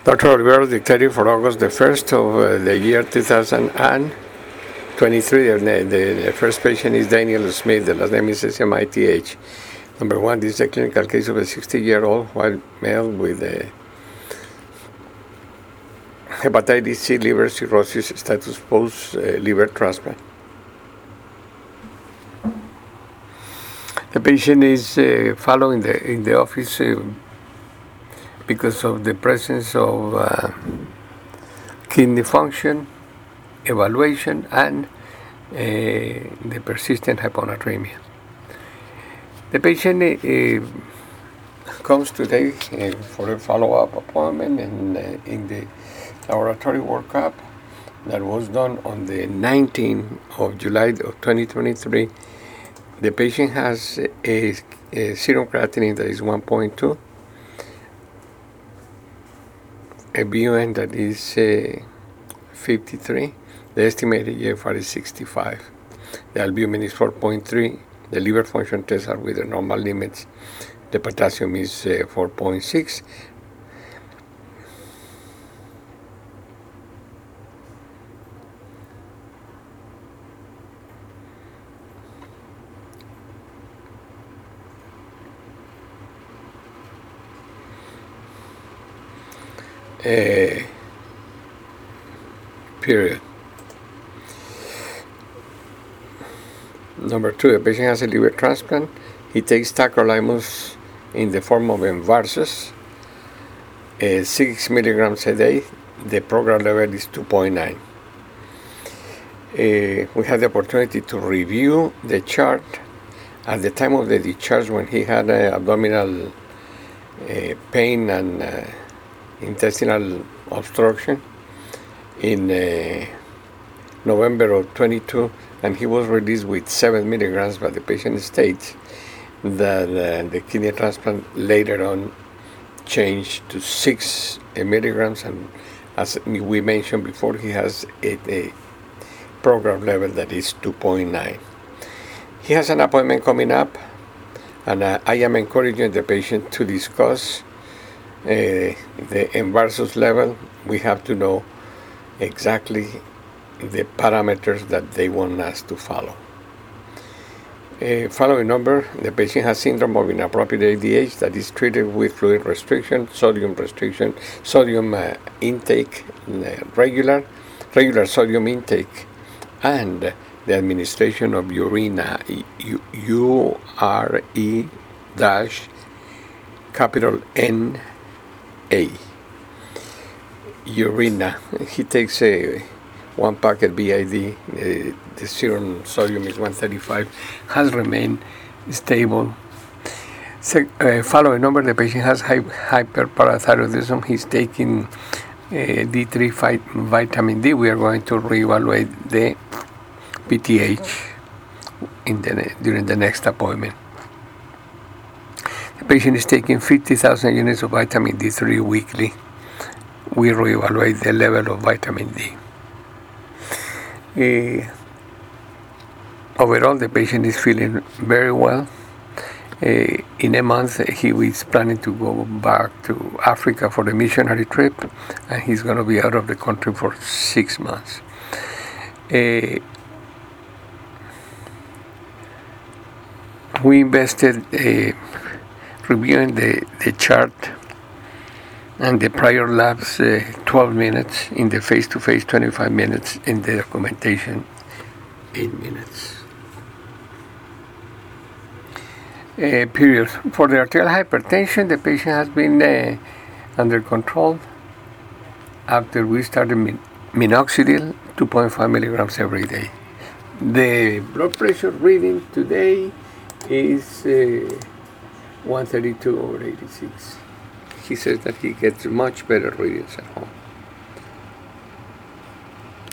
Dr. Olivero dictated for August the 1st of the year 2023. The first patient is Daniel Smith. The last name is SMITH. Number one, this is a clinical case of a 60-year-old white male with hepatitis C liver cirrhosis status post liver transplant. The patient is following in the office because of the presence of kidney function, evaluation, and the persistent hyponatremia. The patient comes today for a follow-up appointment in the laboratory workup that was done on the 19th of July of 2023. The patient has a serum creatinine that is 1.2, a BUN that is 53, the estimated GFR is 65, the albumin is 4.3, the liver function tests are within normal limits, the potassium is 4.6. Period. Number two, the patient has a liver transplant. He takes tacrolimus in the form of Envarsus, 6 milligrams a day. The program level is 2.9. We had the opportunity to review the chart at the time of the discharge when he had abdominal pain and intestinal obstruction in November of 22, and he was released with 7 milligrams, but the patient states that the kidney transplant later on changed to 6 milligrams, and as we mentioned before, he has a program level that is 2.9. He has an appointment coming up, and I am encouraging the patient to discuss the Envarsus level. We have to know exactly the parameters that they want us to follow. Following number, the patient has syndrome of inappropriate ADH that is treated with fluid restriction, sodium intake, regular sodium intake, and the administration of Urena, URE dash capital NA. Urena. He takes one packet BID. The serum sodium is 135. Has remained stable. Following number, the patient has hyperparathyroidism. He's taking D3 vitamin D. We are going to reevaluate the PTH during the next appointment. The patient is taking 50,000 units of vitamin D3 weekly. We reevaluate the level of vitamin D. Overall, the patient is feeling very well. In a month, he is planning to go back to Africa for the missionary trip, and he's going to be out of the country for 6 months. We invested reviewing the chart and the prior labs 12 minutes, in the face-to-face 25 minutes, in the documentation 8 minutes. Period. For the arterial hypertension, the patient has been under control after we started minoxidil, 2.5 milligrams every day. The blood pressure reading today is 132/86. He says that he gets much better readings at home.